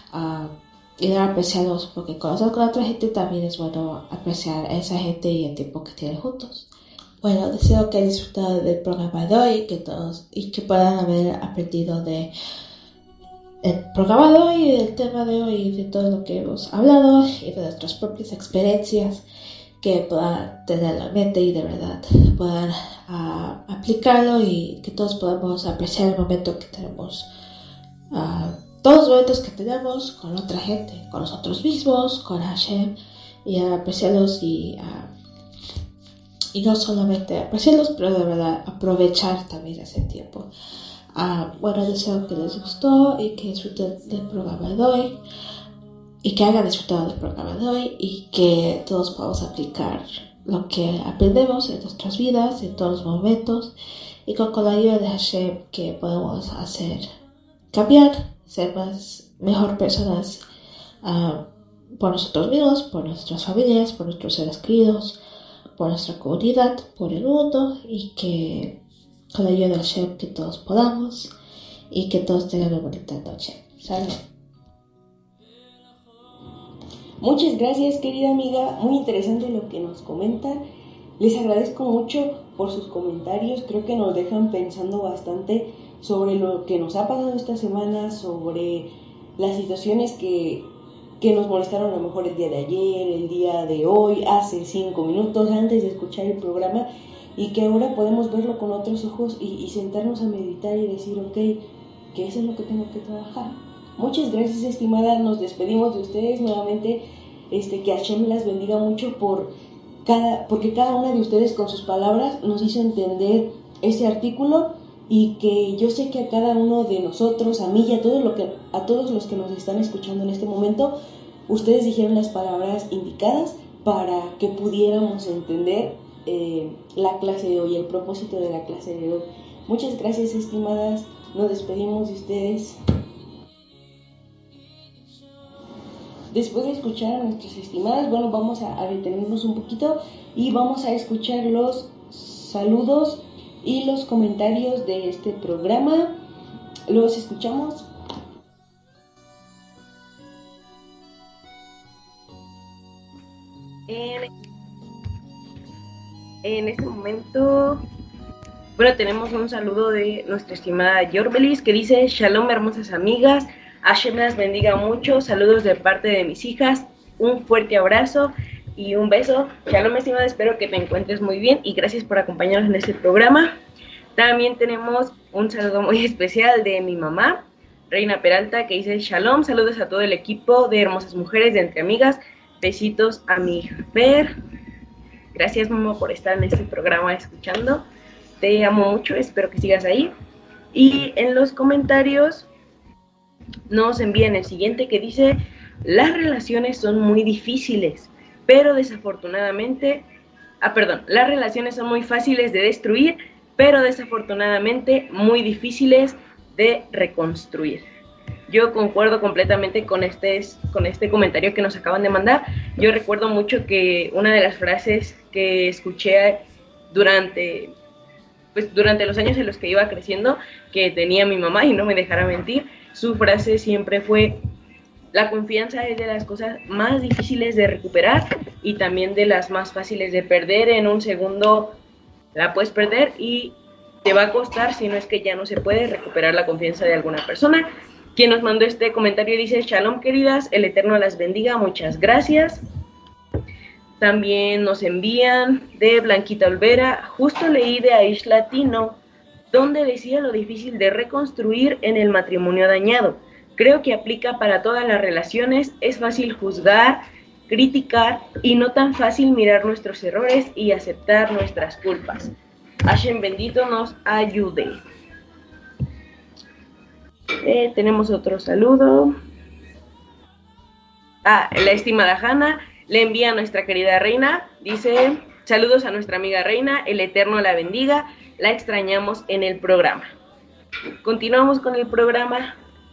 y dar apreciados, porque conocer con otra gente también es bueno apreciar a esa gente y el tiempo que tienen juntos. Bueno, deseo que hayan disfrutado del programa de hoy, que puedan haber aprendido de el programa de hoy, del tema de hoy, y de todo lo que hemos hablado y de nuestras propias experiencias, que puedan tenerlo en mente y de verdad puedan aplicarlo y que todos podamos apreciar el momento que tenemos, todos los momentos que tenemos con otra gente, con nosotros mismos, con Hashem, y apreciarlos y no solamente apreciarlos, pero de verdad aprovechar también ese tiempo. Bueno, deseo que les gustó y que disfruten del programa de hoy y que hayan disfrutado del programa de hoy y que todos podamos aplicar lo que aprendemos en nuestras vidas, en todos los momentos, y con la ayuda de Hashem que podemos cambiar, ser mejor personas, por nosotros mismos, por nuestras familias, por nuestros seres queridos, por nuestra comunidad, por el mundo, y que con la ayuda de Hashem que todos podamos y que todos tengan una bonita noche. Salud. Muchas gracias, querida amiga, muy interesante lo que nos comentan. Les agradezco mucho por sus comentarios, creo que nos dejan pensando bastante sobre lo que nos ha pasado esta semana, sobre las situaciones que nos molestaron a lo mejor el día de ayer, el día de hoy, hace 5 minutos antes de escuchar el programa, y que ahora podemos verlo con otros ojos y sentarnos a meditar y decir, ok, que eso es lo que tengo que trabajar. Muchas gracias, estimada, nos despedimos de ustedes nuevamente, que Hashem las bendiga mucho porque cada una de ustedes con sus palabras nos hizo entender ese artículo, y que yo sé que a cada uno de nosotros, a mí y a todos los que nos están escuchando en este momento, ustedes dijeron las palabras indicadas para que pudiéramos entender la clase de hoy, el propósito de la clase de hoy. Muchas gracias, estimadas, nos despedimos de ustedes. Después de escuchar a nuestras estimadas, bueno, vamos a detenernos un poquito y vamos a escuchar los saludos y los comentarios de este programa. ¿Los escuchamos? En este momento, bueno, tenemos un saludo de nuestra estimada Yorbelis que dice: Shalom, hermosas amigas, Hashem las bendiga mucho, saludos de parte de mis hijas, un fuerte abrazo y un beso. Shalom, estimada, espero que te encuentres muy bien y gracias por acompañarnos en este programa. También tenemos un saludo muy especial de mi mamá, Reina Peralta, que dice: Shalom, saludos a todo el equipo de Hermosas Mujeres de Entre Amigas, besitos a mi hija Fer. Gracias, mamá, por estar en este programa escuchando. Te amo mucho, espero que sigas ahí. Y en los comentarios nos envían el siguiente que dice: las relaciones son muy difíciles, pero desafortunadamente, las relaciones son muy fáciles de destruir, pero desafortunadamente muy difíciles de reconstruir. Yo concuerdo completamente con este comentario que nos acaban de mandar. Yo recuerdo mucho que una de las frases que escuché durante los años en los que iba creciendo, que tenía mi mamá, y no me dejará mentir, su frase siempre fue: la confianza es de las cosas más difíciles de recuperar y también de las más fáciles de perder. En un segundo la puedes perder y te va a costar, si no es que ya no se puede, recuperar la confianza de alguna persona. Quien nos mandó este comentario dice: Shalom, queridas, el Eterno las bendiga, muchas gracias. También nos envían de Blanquita Olvera: justo leí de Aish Latino, donde decía lo difícil de reconstruir en el matrimonio dañado. Creo que aplica para todas las relaciones, es fácil juzgar, criticar y no tan fácil mirar nuestros errores y aceptar nuestras culpas. Hashem bendito nos ayude. Tenemos otro saludo. La estimada Hanna le envía a nuestra querida Reina, dice: saludos a nuestra amiga Reina, el Eterno la bendiga, la extrañamos en el programa. Continuamos con el programa.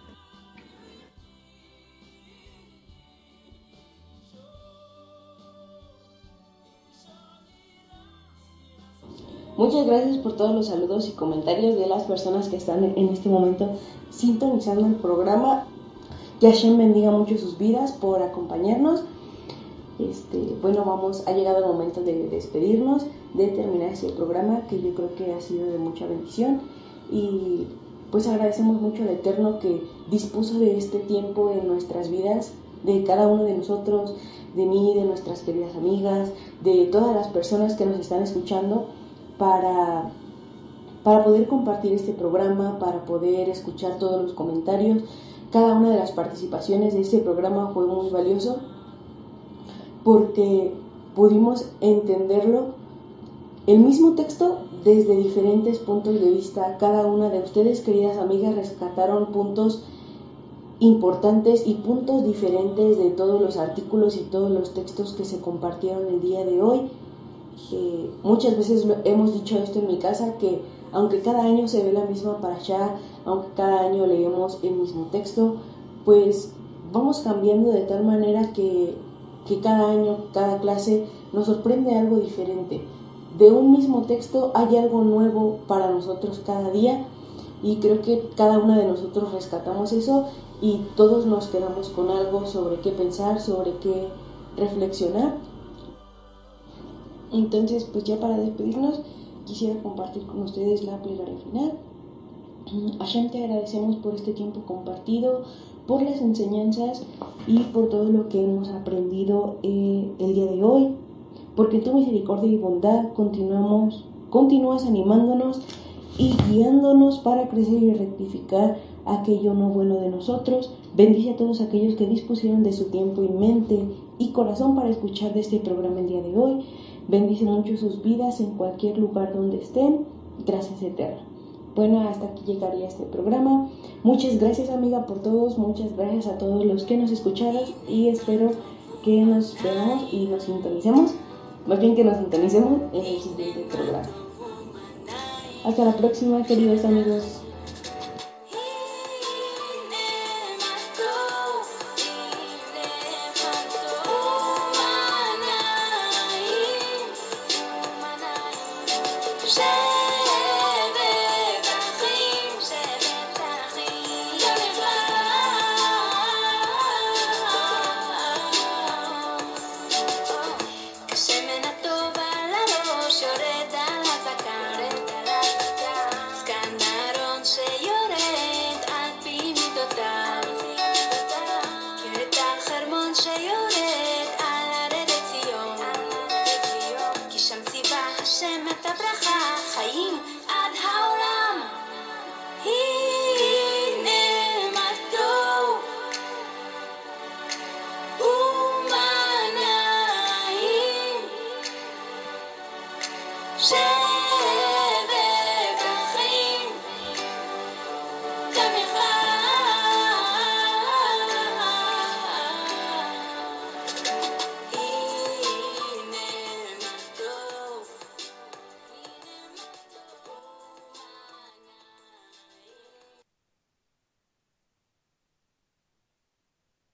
Muchas gracias por todos los saludos y comentarios de las personas que están en este momento sintonizando el programa. Que Hashem bendiga mucho sus vidas por acompañarnos. Ha llegado el momento de despedirnos, de terminar este programa que yo creo que ha sido de mucha bendición, y pues agradecemos mucho al Eterno que dispuso de este tiempo en nuestras vidas, de cada uno de nosotros, de mí, de nuestras queridas amigas, de todas las personas que nos están escuchando, para poder compartir este programa, para poder escuchar todos los comentarios. Cada una de las participaciones de este programa fue muy valioso porque pudimos entenderlo, el mismo texto, desde diferentes puntos de vista. Cada una de ustedes, queridas amigas, rescataron puntos importantes y puntos diferentes de todos los artículos y todos los textos que se compartieron el día de hoy. Muchas veces hemos dicho esto en mi casa, que aunque cada año se ve la misma parashá, aunque cada año leemos el mismo texto, pues vamos cambiando de tal manera que cada año, cada clase nos sorprende algo diferente. De un mismo texto hay algo nuevo para nosotros cada día, y creo que cada una de nosotros rescatamos eso, y todos nos quedamos con algo sobre qué pensar, sobre qué reflexionar. Entonces, pues ya para despedirnos, quisiera compartir con ustedes la plegaria final. Hashem, te agradecemos por este tiempo compartido, por las enseñanzas y por todo lo que hemos aprendido el día de hoy, porque en tu misericordia y bondad continúas animándonos y guiándonos para crecer y rectificar aquello no bueno de nosotros. Bendice a todos aquellos que dispusieron de su tiempo y mente y corazón para escuchar de este programa el día de hoy. Bendice mucho sus vidas en cualquier lugar donde estén. Gracias eterna. Bueno, hasta aquí llegaría este programa. Muchas gracias, amiga, por todos. Muchas gracias a todos los que nos escucharon y espero que nos veamos y nos sintonicemos. Más bien que nos sintonicemos en el siguiente programa. Hasta la próxima, queridos amigos. Yeah.